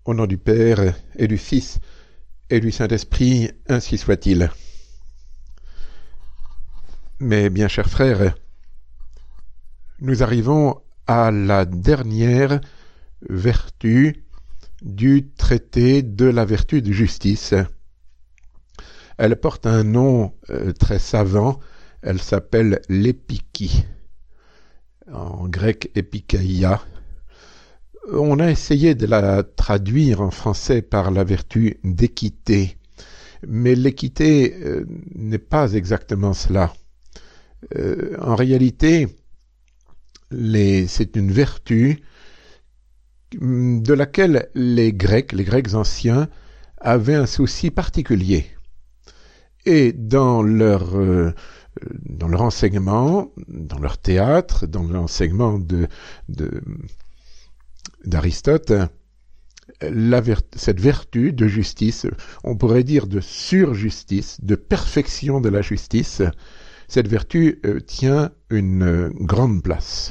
Au nom du Père et du Fils et du Saint-Esprit, ainsi soit-il. Mes bien chers frères, nous arrivons à la dernière vertu du traité de la vertu de justice. Elle porte un nom très savant, elle s'appelle l'épiki, en grec épikeia. On a essayé de la traduire en français par la vertu d'équité, mais l'équité n'est pas exactement cela. En réalité, c'est une vertu de laquelle les Grecs anciens, avaient un souci particulier. Et dans leur enseignement, dans leur théâtre, dans l'enseignement d'Aristote, cette vertu de justice, on pourrait dire de surjustice, de perfection de la justice, cette vertu tient une grande place.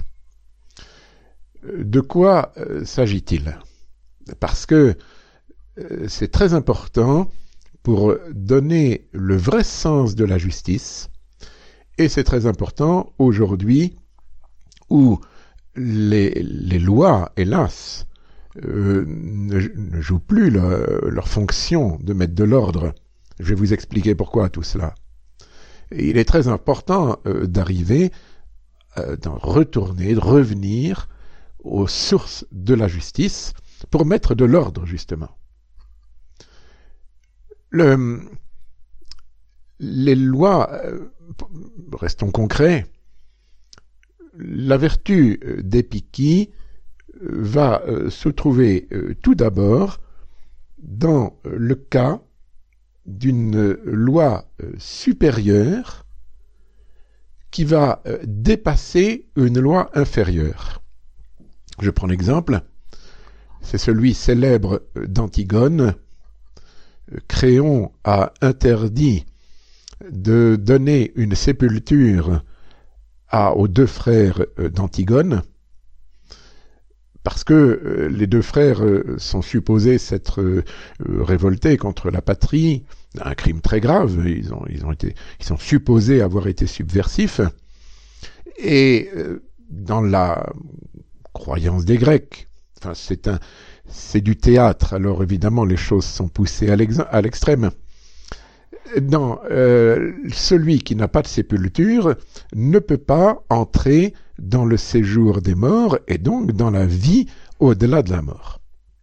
De quoi s'agit-il? Parce que c'est très important pour donner le vrai sens de la justice, et c'est très important aujourd'hui où les lois, hélas, ne jouent plus leur fonction de mettre de l'ordre. Je vais vous expliquer pourquoi tout cela. Et il est très important d'arriver, de revenir aux sources de la justice pour mettre de l'ordre, justement. Les lois, restons concrets, la vertu d'épiki va se trouver tout d'abord dans le cas d'une loi supérieure qui va dépasser une loi inférieure. Je prends l'exemple, c'est celui célèbre d'Antigone. Créon a interdit de donner une sépulture aux deux frères d'Antigone, parce que les deux frères sont supposés s'être révoltés contre la patrie, un crime très grave, ils sont supposés avoir été subversifs, et dans la croyance des Grecs, enfin c'est du théâtre, alors évidemment les choses sont poussées à l'extrême. Non, celui qui n'a pas de sépulture ne peut pas entrer dans le séjour des morts et donc dans la vie au-delà de la mort.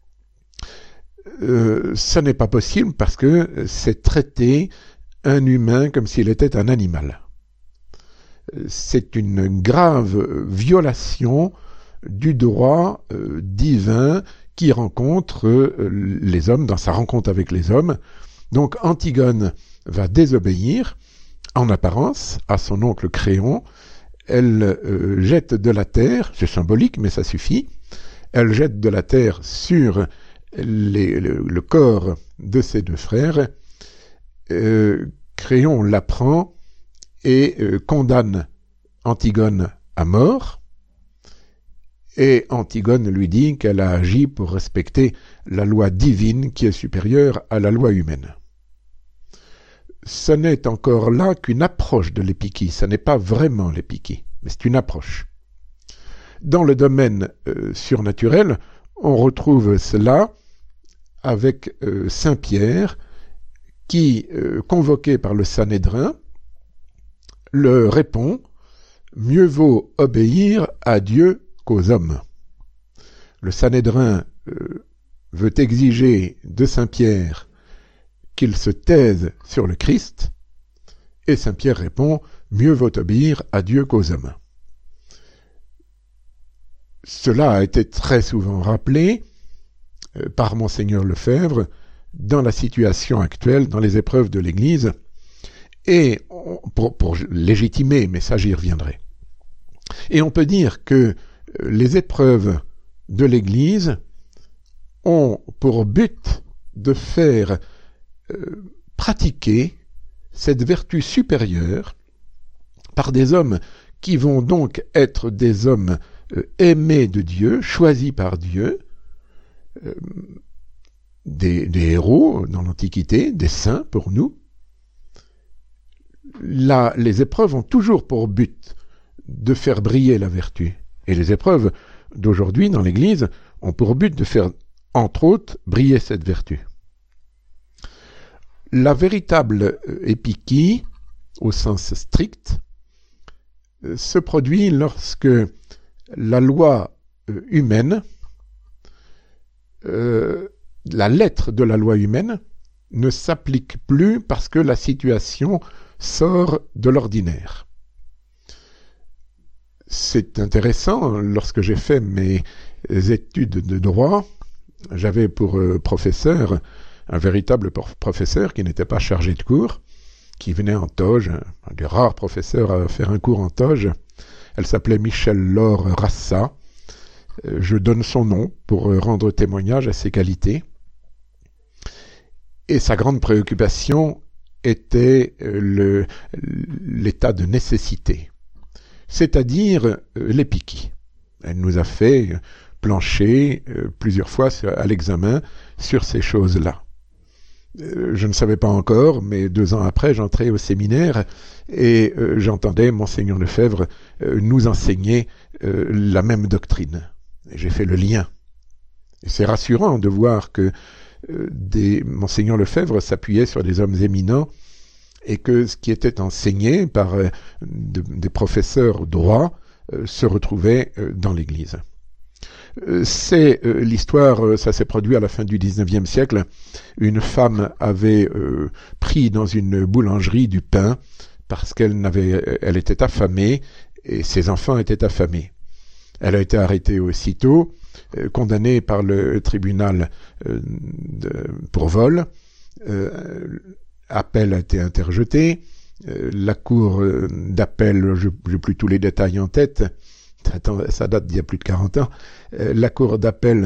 Ça n'est pas possible parce que c'est traiter un humain comme s'il était un animal. C'est une grave violation du droit divin qui rencontre les hommes dans sa rencontre avec les hommes. Donc Antigone va désobéir, en apparence, à son oncle Créon. Elle jette de la terre, c'est symbolique mais ça suffit, elle jette de la terre sur le corps de ses deux frères. Créon l'apprend et condamne Antigone à mort. Et Antigone lui dit qu'elle a agi pour respecter la loi divine qui est supérieure à la loi humaine. Ce n'est encore là qu'une approche de l'épiki, ce n'est pas vraiment l'épiki, mais c'est une approche. Dans le domaine surnaturel, on retrouve cela avec Saint Pierre qui, convoqué par le Sanhédrin, le répond « Mieux vaut obéir à Dieu qu'aux hommes ». Le Sanhédrin veut exiger de Saint Pierre qu'il se taise sur le Christ, et Saint Pierre répond « Mieux vaut obéir à Dieu qu'aux hommes ». Cela a été très souvent rappelé par Monseigneur Lefebvre dans la situation actuelle, dans les épreuves de l'Église, et pour légitimer, mais ça j'y reviendrai. Et on peut dire que les épreuves de l'Église ont pour but de faire pratiquer cette vertu supérieure par des hommes qui vont donc être des hommes aimés de Dieu, choisis par Dieu, des héros dans l'Antiquité, des saints pour nous. Les épreuves ont toujours pour but de faire briller la vertu. Et les épreuves d'aujourd'hui dans l'Église ont pour but de faire, entre autres, briller cette vertu. La véritable épikie, au sens strict, se produit lorsque la loi humaine, la lettre de la loi humaine, ne s'applique plus parce que la situation sort de l'ordinaire. C'est intéressant, lorsque j'ai fait mes études de droit, j'avais pour professeur un véritable professeur qui n'était pas chargé de cours, qui venait en toge, un des rares professeurs à faire un cours en toge. Elle s'appelait Michel-Laure Rassa. Je donne son nom pour rendre témoignage à ses qualités. Et sa grande préoccupation était l'état de nécessité, c'est-à-dire l'épikie. Elle nous a fait plancher plusieurs fois à l'examen sur ces choses-là. Je ne savais pas encore, mais 2 ans après, j'entrais au séminaire et j'entendais Monseigneur Lefebvre nous enseigner la même doctrine. Et j'ai fait le lien. Et c'est rassurant de voir que Monseigneur Lefebvre s'appuyait sur des hommes éminents et que ce qui était enseigné par des professeurs droits se retrouvait dans l'Église. C'est l'histoire, ça s'est produit à la fin du XIXe siècle. Une femme avait pris dans une boulangerie du pain parce elle était affamée et ses enfants étaient affamés. Elle a été arrêtée aussitôt, condamnée par le tribunal pour vol. Appel a été interjeté. La cour d'appel, je n'ai plus tous les détails en tête, ça date d'il y a plus de 40 ans, la cour d'appel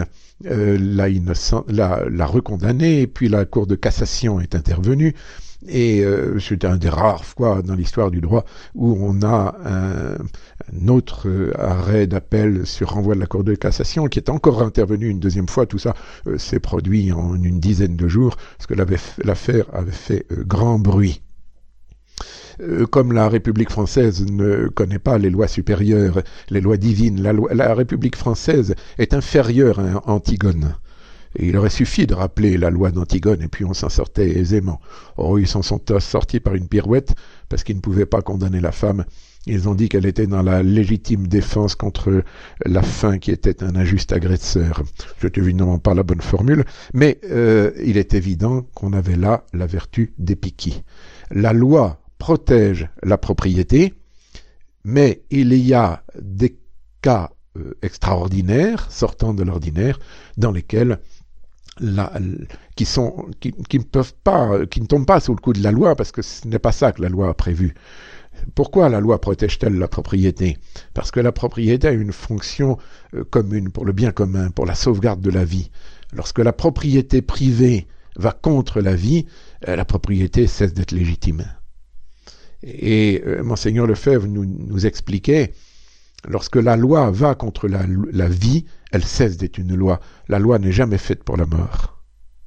l'a recondamné, et puis la cour de cassation est intervenue, et c'est un des rares fois dans l'histoire du droit où on a un autre arrêt d'appel sur renvoi de la cour de cassation qui est encore intervenu une deuxième fois. Tout ça s'est produit en une dizaine de jours, parce que l'affaire avait fait grand bruit. Comme la République française ne connaît pas les lois supérieures, les lois divines, la République française est inférieure à Antigone. Et il aurait suffi de rappeler la loi d'Antigone et puis on s'en sortait aisément. Or, ils s'en sont sortis par une pirouette parce qu'ils ne pouvaient pas condamner la femme. Ils ont dit qu'elle était dans la légitime défense contre la faim qui était un injuste agresseur. C'est évidemment pas la bonne formule, mais il est évident qu'on avait là la vertu d'épikie. La loi protège la propriété, mais il y a des cas extraordinaires, sortant de l'ordinaire, dans lesquels qui ne tombent pas sous le coup de la loi, parce que ce n'est pas ça que la loi a prévu. Pourquoi la loi protège-t-elle la propriété? Parce que la propriété a une fonction commune, pour le bien commun, pour la sauvegarde de la vie. Lorsque la propriété privée va contre la vie, la propriété cesse d'être légitime. Et Monseigneur Lefebvre nous expliquait, lorsque la loi va contre la vie, elle cesse d'être une loi. La loi n'est jamais faite pour la mort.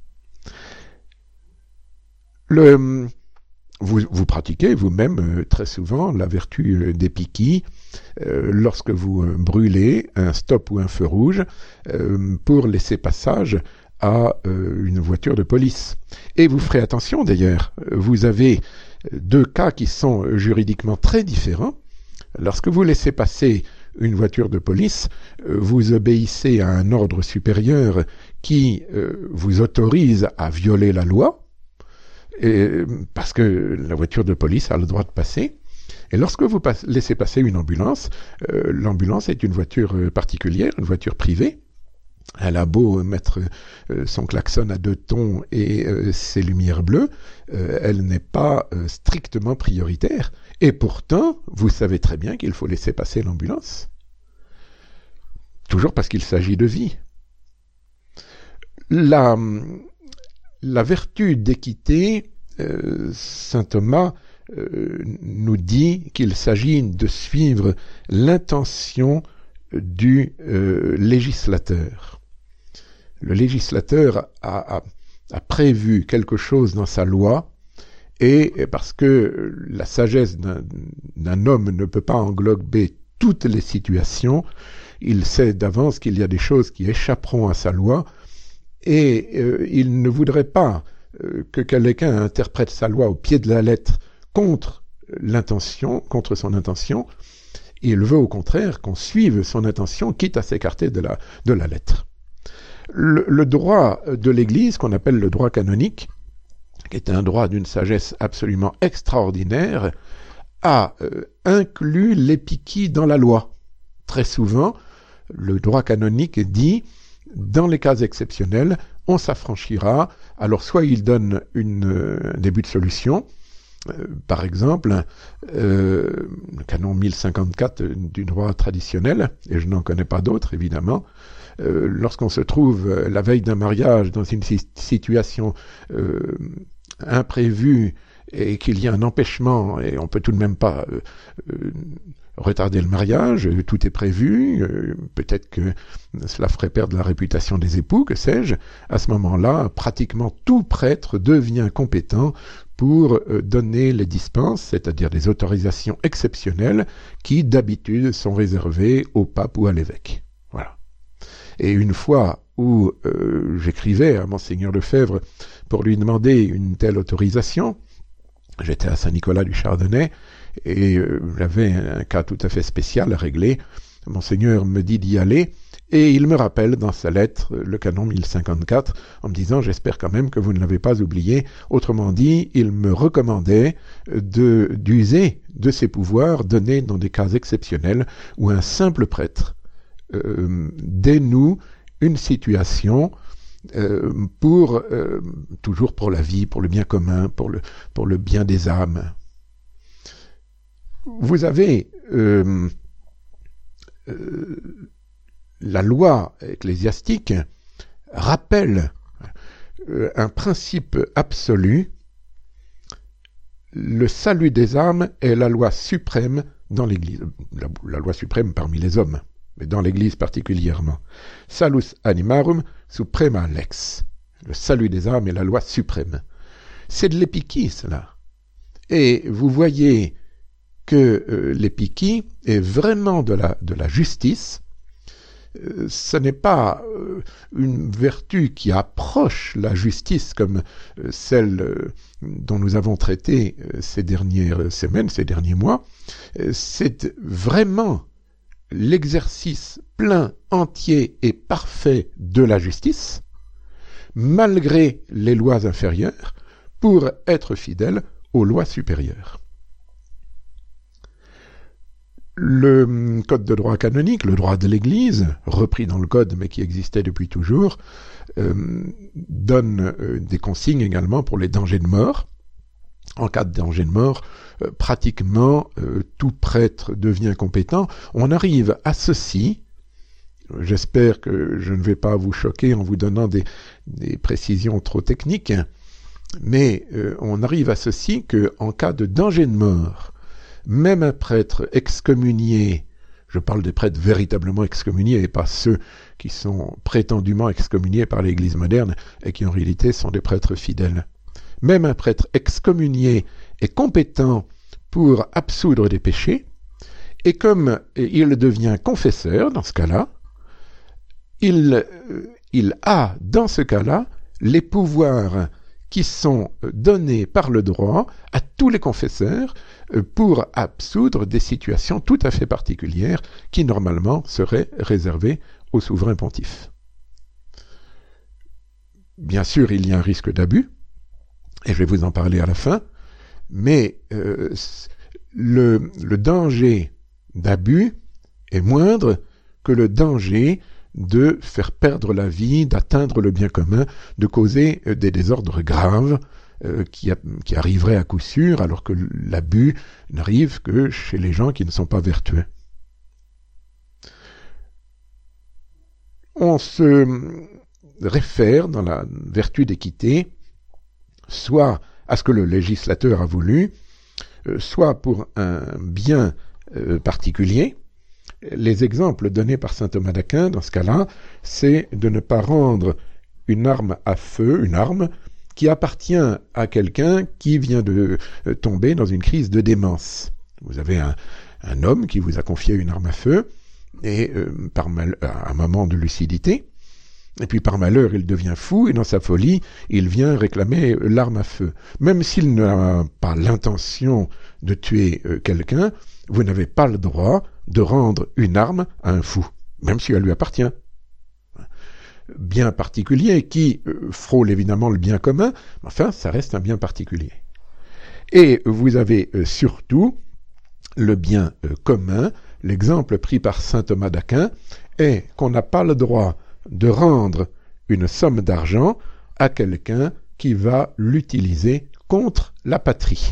Vous pratiquez vous-même très souvent la vertu d'épikie lorsque vous brûlez un stop ou un feu rouge pour laisser passage à une voiture de police. Et vous ferez attention d'ailleurs, vous avez 2 cas qui sont juridiquement très différents. Lorsque vous laissez passer une voiture de police, vous obéissez à un ordre supérieur qui vous autorise à violer la loi, parce que la voiture de police a le droit de passer. Et lorsque vous laissez passer une ambulance, l'ambulance est une voiture particulière, une voiture privée. Elle a beau mettre son klaxon à 2 tons et ses lumières bleues, elle n'est pas strictement prioritaire. Et pourtant, vous savez très bien qu'il faut laisser passer l'ambulance. Toujours parce qu'il s'agit de vie. La vertu d'équité, saint Thomas nous dit qu'il s'agit de suivre l'intention du législateur. Le législateur a a prévu quelque chose dans sa loi, et parce que la sagesse d'un homme ne peut pas englober toutes les situations, il sait d'avance qu'il y a des choses qui échapperont à sa loi, et il ne voudrait pas que quelqu'un interprète sa loi au pied de la lettre contre son intention. Il veut au contraire qu'on suive son intention, quitte à s'écarter de la lettre. Le droit de l'Église, qu'on appelle le droit canonique, qui est un droit d'une sagesse absolument extraordinaire, a inclus l'épikie dans la loi. Très souvent, le droit canonique dit, dans les cas exceptionnels, on s'affranchira. Alors soit il donne un début de solution, par exemple, le canon 1054 du droit traditionnel, et je n'en connais pas d'autres évidemment, lorsqu'on se trouve la veille d'un mariage dans une situation imprévue et qu'il y a un empêchement et on peut tout de même pas retarder le mariage, tout est prévu, peut-être que cela ferait perdre la réputation des époux, que sais-je, à ce moment-là, pratiquement tout prêtre devient compétent pour donner les dispenses, c'est-à-dire des autorisations exceptionnelles qui d'habitude sont réservées au pape ou à l'évêque. Voilà. Et une fois où j'écrivais à Monseigneur Lefebvre pour lui demander une telle autorisation, j'étais à Saint-Nicolas du Chardonnay et j'avais un cas tout à fait spécial à régler. Monseigneur me dit d'y aller et il me rappelle dans sa lettre le canon 1054 en me disant « J'espère quand même que vous ne l'avez pas oublié ». Autrement dit, il me recommandait d'user de ses pouvoirs donnés dans des cas exceptionnels où un simple prêtre dénoue une situation toujours pour la vie, pour le bien commun, pour le bien des âmes. Vous avez la loi ecclésiastique rappelle un principe absolu. Le salut des âmes est la loi suprême dans l'Église, la loi suprême parmi les hommes, mais dans l'Église particulièrement. Salus animarum suprema lex. Le salut des âmes est la loi suprême. C'est de l'épikie, cela. Et vous voyez que l'épikie est vraiment de la justice. Ce n'est pas une vertu qui approche la justice comme celle dont nous avons traité ces dernières semaines, ces derniers mois. C'est vraiment l'exercice plein, entier et parfait de la justice, malgré les lois inférieures, pour être fidèle aux lois supérieures. Le code de droit canonique, le droit de l'Église, repris dans le code mais qui existait depuis toujours, donne des consignes également pour les dangers de mort. En cas de danger de mort, pratiquement tout prêtre devient compétent. On arrive à ceci, j'espère que je ne vais pas vous choquer en vous donnant des précisions trop techniques, mais on arrive à ceci qu'en cas de danger de mort, même un prêtre excommunié, je parle des prêtres véritablement excommuniés et pas ceux qui sont prétendument excommuniés par l'Église moderne et qui en réalité sont des prêtres fidèles. Même un prêtre excommunié est compétent pour absoudre des péchés, et comme il devient confesseur dans ce cas-là, il a dans ce cas-là les pouvoirs qui sont donnés par le droit à tous les confesseurs pour absoudre des situations tout à fait particulières qui normalement seraient réservées au souverain pontife. Bien sûr, il y a un risque d'abus, et je vais vous en parler à la fin, mais le danger d'abus est moindre que le danger de faire perdre la vie, d'atteindre le bien commun, de causer des désordres graves qui arriveraient à coup sûr, alors que l'abus n'arrive que chez les gens qui ne sont pas vertueux. On se réfère dans la vertu d'équité soit à ce que le législateur a voulu, soit pour un bien particulier. Les exemples donnés par saint Thomas d'Aquin dans ce cas-là, c'est de ne pas rendre une arme à feu, une arme qui appartient à quelqu'un qui vient de tomber dans une crise de démence. Vous avez un homme qui vous a confié une arme à feu, et à un moment de lucidité, et puis par malheur il devient fou, et dans sa folie il vient réclamer l'arme à feu. Même s'il n'a pas l'intention de tuer quelqu'un, vous n'avez pas le droit de rendre une arme à un fou, même si elle lui appartient. Bien particulier qui frôle évidemment le bien commun, mais enfin ça reste un bien particulier. Et vous avez surtout le bien commun. L'exemple pris par saint Thomas d'Aquin est qu'on n'a pas le droit de rendre une somme d'argent à quelqu'un qui va l'utiliser contre la patrie.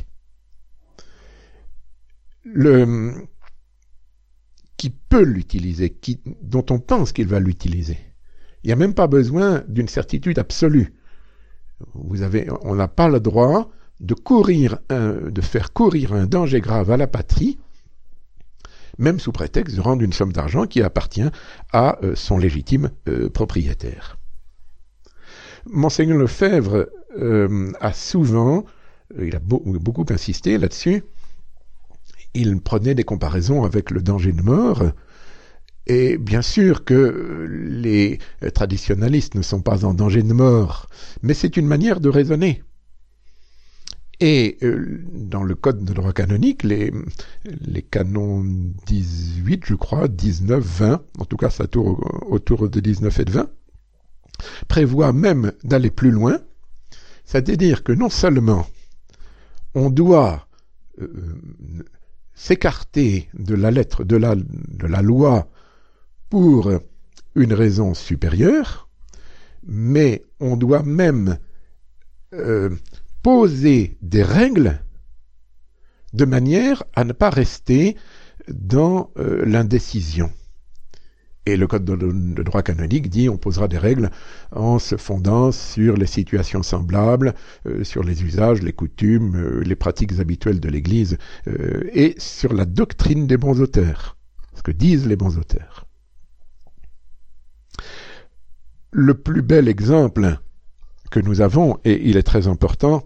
Qui peut l'utiliser, dont on pense qu'il va l'utiliser. Il n'y a même pas besoin d'une certitude absolue. On n'a pas le droit de faire courir un danger grave à la patrie, même sous prétexte de rendre une somme d'argent qui appartient à son légitime propriétaire. Monseigneur Lefebvre a souvent, il a beaucoup insisté là-dessus, il prenait des comparaisons avec le danger de mort, et bien sûr que les traditionalistes ne sont pas en danger de mort, mais c'est une manière de raisonner. Et dans le code de droit canonique, les canons 18, je crois, 19, 20, en tout cas ça tourne autour de 19 et de 20, prévoient même d'aller plus loin, c'est-à-dire que non seulement on doit s'écarter de la lettre de la loi pour une raison supérieure, mais on doit même poser des règles de manière à ne pas rester dans l'indécision. Et le code de droit canonique dit on posera des règles en se fondant sur les situations semblables, sur les usages, les coutumes, les pratiques habituelles de l'Église, et sur la doctrine des bons auteurs, ce que disent les bons auteurs. Le plus bel exemple que nous avons, et il est très important,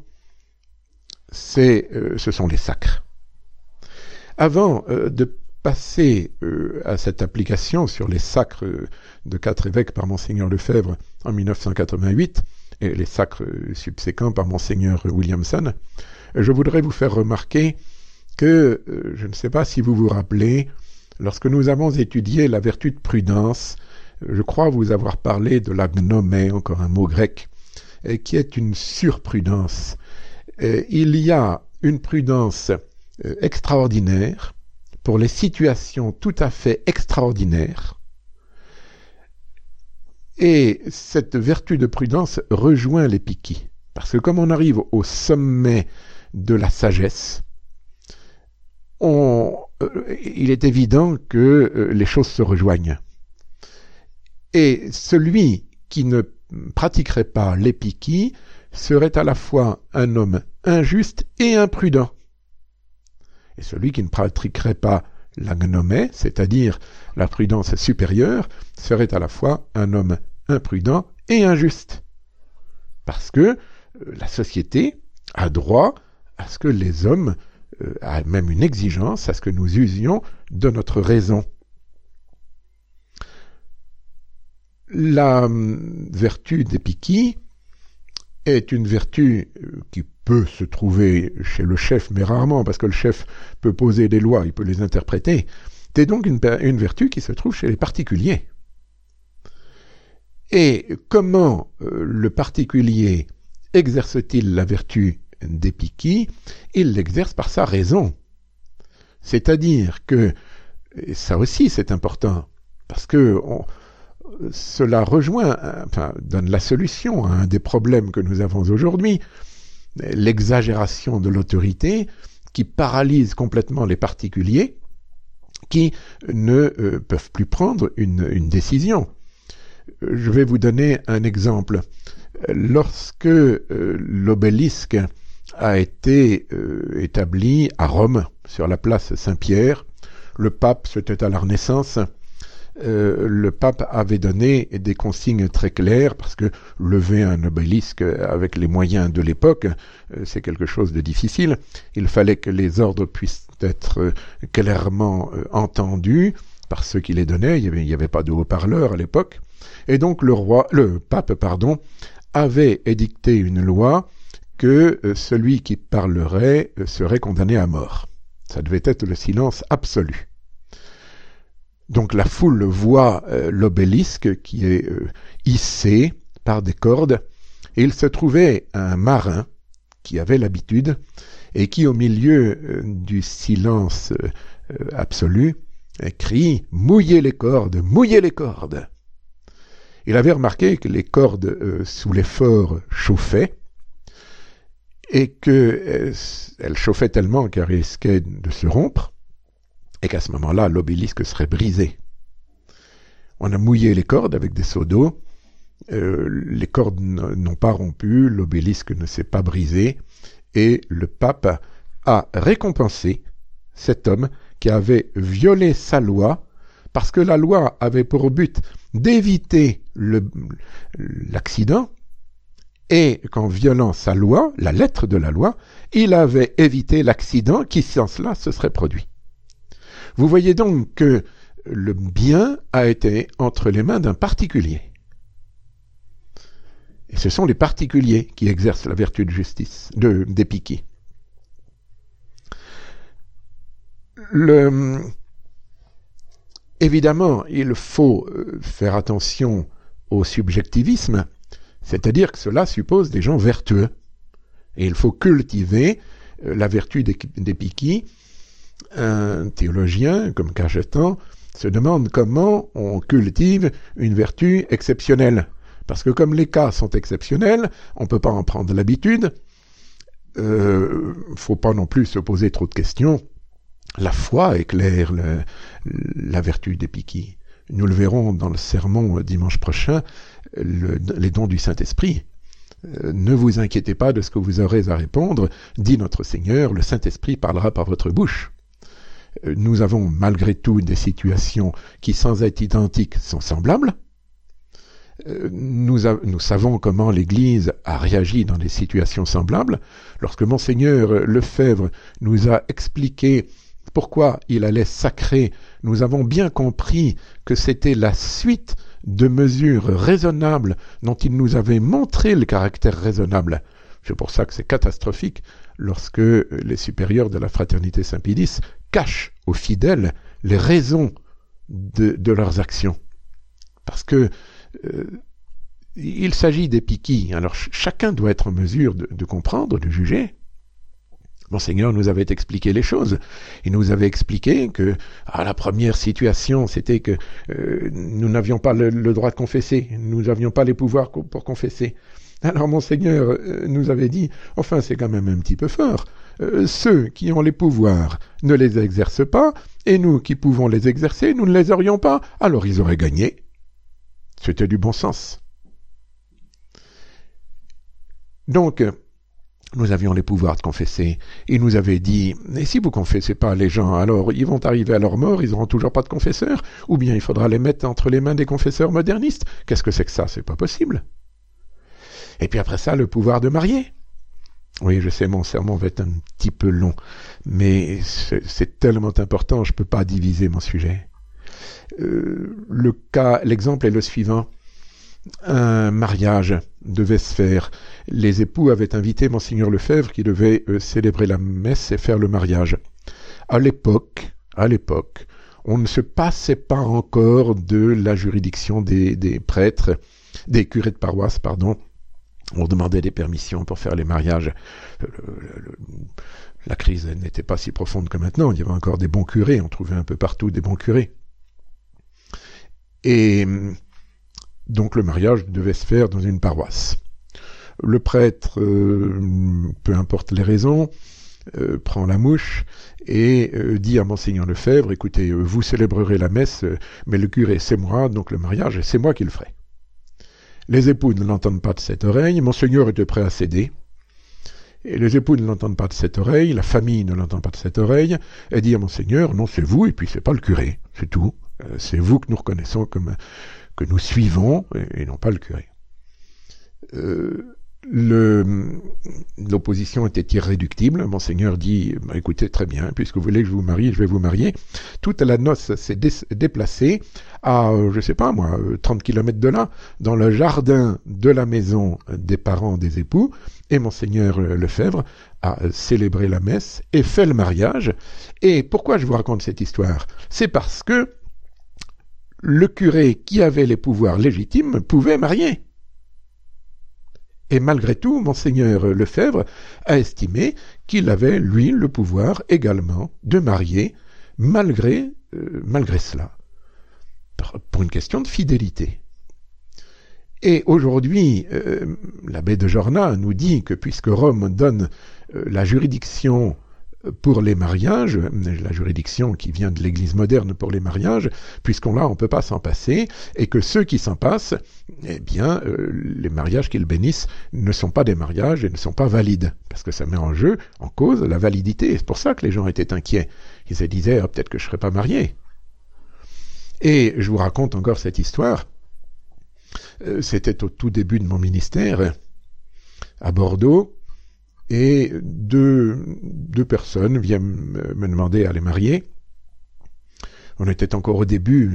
ce sont les sacres. Avant de passer à cette application sur les sacres de 4 évêques par Monseigneur Lefebvre en 1988, et les sacres subséquents par Monseigneur Williamson, je voudrais vous faire remarquer que, je ne sais pas si vous vous rappelez, lorsque nous avons étudié la vertu de prudence, je crois vous avoir parlé de la gnomé, encore un mot grec, qui est une surprudence. Il y a une prudence extraordinaire pour les situations tout à fait extraordinaires, et cette vertu de prudence rejoint l'épiki, parce que comme on arrive au sommet de la sagesse, il est évident que les choses se rejoignent. Et celui qui ne pratiquerait pas l'épiki serait à la fois un homme injuste et imprudent. Et celui qui ne pratiquerait pas la gnomé, c'est-à-dire la prudence supérieure, serait à la fois un homme imprudent et injuste. Parce que la société a droit à ce que les hommes, a même une exigence, à ce que nous usions de notre raison. La vertu d'épiki est une vertu qui peut se trouver chez le chef, mais rarement, parce que le chef peut poser des lois, il peut les interpréter. C'est donc une vertu qui se trouve chez les particuliers. Et comment le particulier exerce-t-il la vertu d'épiki? Il l'exerce par sa raison. C'est-à-dire que, et ça aussi c'est important, parce que cela donne la solution à un des problèmes que nous avons aujourd'hui, l'exagération de l'autorité qui paralyse complètement les particuliers qui ne peuvent plus prendre une décision. Je vais vous donner un exemple. Lorsque l'obélisque a été établi à Rome, sur la place Saint-Pierre, le pape, c'était à la Renaissance, le pape avait donné des consignes très claires, parce que lever un obélisque avec les moyens de l'époque, c'est quelque chose de difficile. Il fallait que les ordres puissent être clairement entendus par ceux qui les donnaient. Il y avait pas de haut-parleur à l'époque. Et donc le pape, avait édicté une loi que celui qui parlerait serait condamné à mort. Ça devait être le silence absolu. Donc la foule voit l'obélisque qui est hissé par des cordes, et il se trouvait un marin qui avait l'habitude, et qui au milieu du silence absolu crie « Mouillez les cordes, mouillez les cordes !» Il avait remarqué que les cordes sous l'effort chauffaient, et qu'elles chauffaient tellement qu'elles risquaient de se rompre, et qu'à ce moment-là, l'obélisque serait brisé. On a mouillé les cordes avec des seaux d'eau, les cordes n'ont pas rompu, l'obélisque ne s'est pas brisé, et le pape a récompensé cet homme qui avait violé sa loi, parce que la loi avait pour but d'éviter l'accident, et qu'en violant sa loi, la lettre de la loi, il avait évité l'accident qui, sans cela, se serait produit. Vous voyez donc que le bien a été entre les mains d'un particulier. Et ce sont les particuliers qui exercent la vertu de justice, d'Épiqui. Évidemment, il faut faire attention au subjectivisme, c'est-à-dire que cela suppose des gens vertueux. Et il faut cultiver la vertu d'Épiqui. Un théologien comme Cajetan se demande comment on cultive une vertu exceptionnelle. Parce que comme les cas sont exceptionnels, on ne peut pas en prendre l'habitude. Faut pas non plus se poser trop de questions. La foi éclaire la vertu d'Épiqui. Nous le verrons dans le sermon dimanche prochain, les dons du Saint-Esprit. Ne vous inquiétez pas de ce que vous aurez à répondre, dit notre Seigneur, le Saint-Esprit parlera par votre bouche. Nous avons malgré tout des situations qui, sans être identiques, sont semblables. Nous savons comment l'Église a réagi dans des situations semblables. Lorsque Monseigneur Lefebvre nous a expliqué pourquoi il allait sacrer, nous avons bien compris que c'était la suite de mesures raisonnables dont il nous avait montré le caractère raisonnable. C'est pour ça que c'est catastrophique lorsque les supérieurs de la fraternité Saint-Pédis cachent aux fidèles les raisons de leurs actions. Parce que il s'agit d'Épiqui, alors chacun doit être en mesure de comprendre, de juger. Monseigneur nous avait expliqué les choses. Il nous avait expliqué que la première situation, c'était que nous n'avions pas le droit de confesser, nous n'avions pas les pouvoirs pour confesser. Alors Monseigneur nous avait dit, enfin c'est quand même un petit peu fort, ceux qui ont les pouvoirs ne les exercent pas, et nous qui pouvons les exercer, nous ne les aurions pas, alors ils auraient gagné. C'était du bon sens. Donc, nous avions les pouvoirs de confesser. Il nous avait dit, et si vous ne confessez pas les gens, alors ils vont arriver à leur mort, ils n'auront toujours pas de confesseurs, ou bien il faudra les mettre entre les mains des confesseurs modernistes. Qu'est-ce que c'est que ça? C'est pas possible. Et puis après ça, le pouvoir de marier. Oui, je sais, mon sermon va être un petit peu long, mais c'est tellement important, je ne peux pas diviser mon sujet. L'exemple est le suivant. Un mariage devait se faire. Les époux avaient invité Monseigneur Lefebvre qui devait célébrer la messe et faire le mariage. À l'époque, on ne se passait pas encore de la juridiction des prêtres, des curés de paroisse, pardon. On demandait des permissions pour faire les mariages. La crise n'était pas si profonde que maintenant. Il y avait encore des bons curés. On trouvait un peu partout des bons curés. Et donc le mariage devait se faire dans une paroisse. Le prêtre, peu importe les raisons, prend la mouche et dit à Monseigneur Lefebvre, écoutez, vous célébrerez la messe, mais le curé c'est moi, donc le mariage c'est moi qui le ferai. Les époux ne l'entendent pas de cette oreille, Monseigneur était prêt à céder, et les époux ne l'entendent pas de cette oreille, la famille ne l'entend pas de cette oreille, et dit à Monseigneur, non c'est vous, et puis c'est pas le curé, c'est tout. C'est vous que nous reconnaissons comme que nous suivons et non pas le curé. L'opposition était irréductible. Monseigneur dit, écoutez, très bien, puisque vous voulez que je vous marie, je vais vous marier. Toute la noce s'est déplacée à, je sais pas moi, 30 kilomètres de là, dans le jardin de la maison des parents des époux, et Monseigneur Lefebvre a célébré la messe et fait le mariage. Et pourquoi je vous raconte cette histoire? C'est parce que le curé qui avait les pouvoirs légitimes pouvait marier. Et malgré tout, Monseigneur Lefebvre a estimé qu'il avait, lui, le pouvoir également de marier, malgré cela, pour une question de fidélité. Et aujourd'hui, l'abbé de Jorna nous dit que puisque Rome donne la juridiction pour les mariages, la juridiction qui vient de l'Église moderne pour les mariages, puisqu'on ne peut pas s'en passer, et que ceux qui s'en passent, eh bien, les mariages qu'ils bénissent ne sont pas des mariages et ne sont pas valides, parce que ça met en jeu, en cause, la validité. Et c'est pour ça que les gens étaient inquiets. Ils se disaient, peut-être que je ne serai pas marié. Et je vous raconte encore cette histoire. C'était au tout début de mon ministère, à Bordeaux, et deux personnes viennent me demander à les marier. On était encore au début,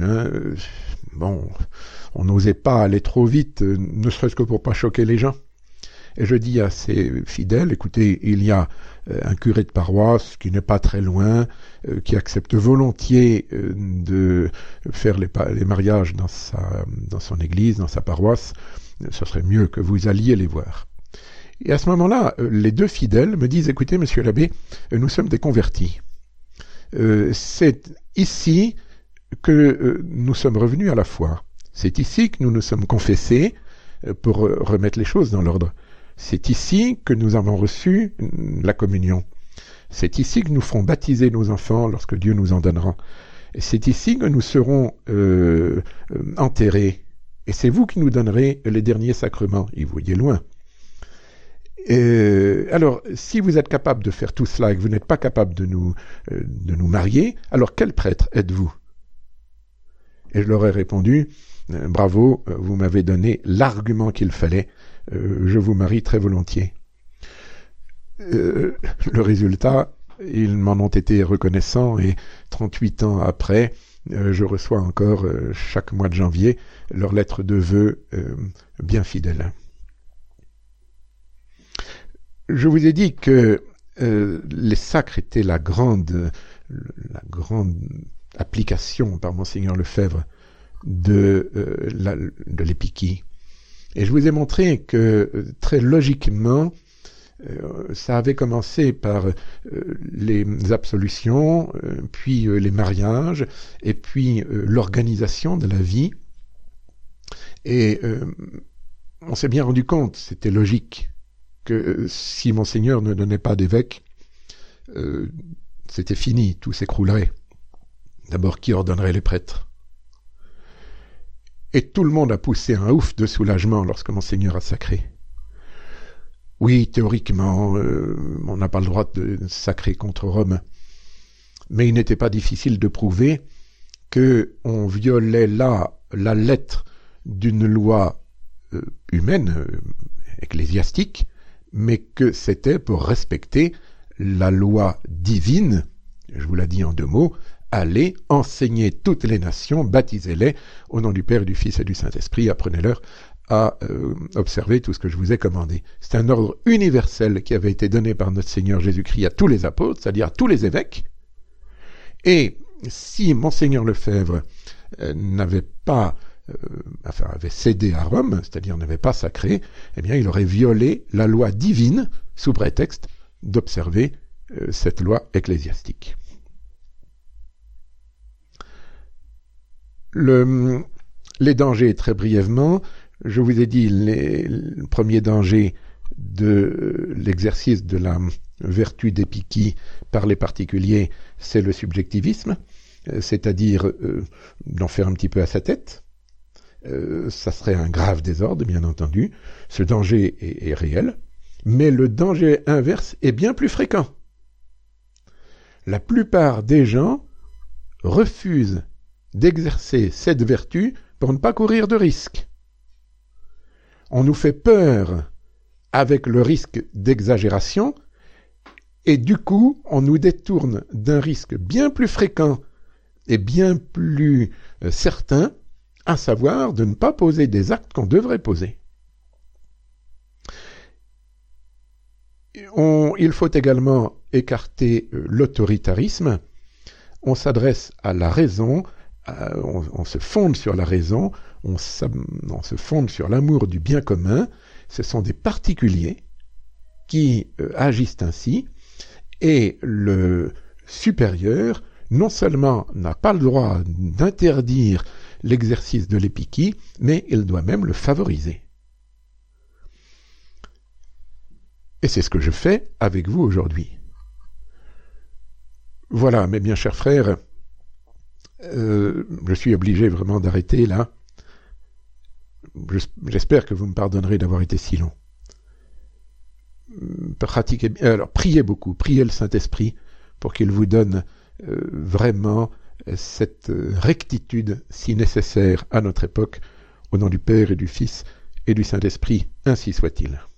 on n'osait pas aller trop vite, ne serait-ce que pour pas choquer les gens. Et je dis à ces fidèles, écoutez, il y a un curé de paroisse qui n'est pas très loin, qui accepte volontiers de faire les mariages dans son église, dans sa paroisse. Ce serait mieux que vous alliez les voir. Et à ce moment-là, les deux fidèles me disent, écoutez, monsieur l'abbé, nous sommes des convertis. C'est ici que nous sommes revenus à la foi. C'est ici que nous nous sommes confessés pour remettre les choses dans l'ordre. C'est ici que nous avons reçu la communion. C'est ici que nous ferons baptiser nos enfants lorsque Dieu nous en donnera. C'est ici que nous serons enterrés. Et c'est vous qui nous donnerez les derniers sacrements. Ils voyaient loin. Alors, si vous êtes capable de faire tout cela et que vous n'êtes pas capable de nous marier, alors quel prêtre êtes-vous? Et je leur ai répondu, bravo, vous m'avez donné l'argument qu'il fallait, je vous marie très volontiers. Le résultat, ils m'en ont été reconnaissants et 38 ans après, je reçois encore chaque mois de janvier leur lettre de vœux bien fidèle. Je vous ai dit que les sacres étaient la grande application par Monseigneur Lefebvre de l'épiquie. Et je vous ai montré que très logiquement, ça avait commencé par les absolutions, puis les mariages, et puis l'organisation de la vie. Et on s'est bien rendu compte, c'était logique, que si Monseigneur ne donnait pas d'évêque, c'était fini, tout s'écroulerait. D'abord, qui ordonnerait les prêtres? Et tout le monde a poussé un ouf de soulagement lorsque Monseigneur a sacré. Oui, théoriquement, on n'a pas le droit de sacrer contre Rome, mais il n'était pas difficile de prouver qu'on violait là la lettre d'une loi humaine, ecclésiastique, mais que c'était pour respecter la loi divine, je vous l'ai dit en 2 mots, allez enseigner toutes les nations, baptisez-les au nom du Père, du Fils et du Saint-Esprit, apprenez-leur à observer tout ce que je vous ai commandé. C'est un ordre universel qui avait été donné par notre Seigneur Jésus-Christ à tous les apôtres, c'est-à-dire à tous les évêques. Et si Monseigneur Lefebvre avait cédé à Rome, c'est-à-dire n'avait pas sacré, eh bien il aurait violé la loi divine sous prétexte d'observer cette loi ecclésiastique. Les dangers, très brièvement, je vous ai dit le premier danger de l'exercice de la vertu d'épiquie par les particuliers, c'est le subjectivisme, c'est-à-dire d'en faire un petit peu à sa tête. Ça serait un grave désordre, bien entendu. Ce danger est réel, mais le danger inverse est bien plus fréquent. La plupart des gens refusent d'exercer cette vertu pour ne pas courir de risques. On nous fait peur avec le risque d'exagération, et du coup, on nous détourne d'un risque bien plus fréquent et bien plus certain, à savoir de ne pas poser des actes qu'on devrait poser. Il faut également écarter l'autoritarisme. On s'adresse à la raison, on se fonde sur la raison, on se fonde sur l'amour du bien commun. Ce sont des particuliers qui agissent ainsi, et le supérieur non seulement n'a pas le droit d'interdire l'exercice de l'épikie, mais il doit même le favoriser. Et c'est ce que je fais avec vous aujourd'hui. Voilà, mes bien chers frères, je suis obligé vraiment d'arrêter là. J'espère que vous me pardonnerez d'avoir été si long. Pratiquez bien, alors priez beaucoup, priez le Saint-Esprit pour qu'il vous donne vraiment cette rectitude si nécessaire à notre époque. Au nom du Père et du Fils et du Saint-Esprit, ainsi soit-il.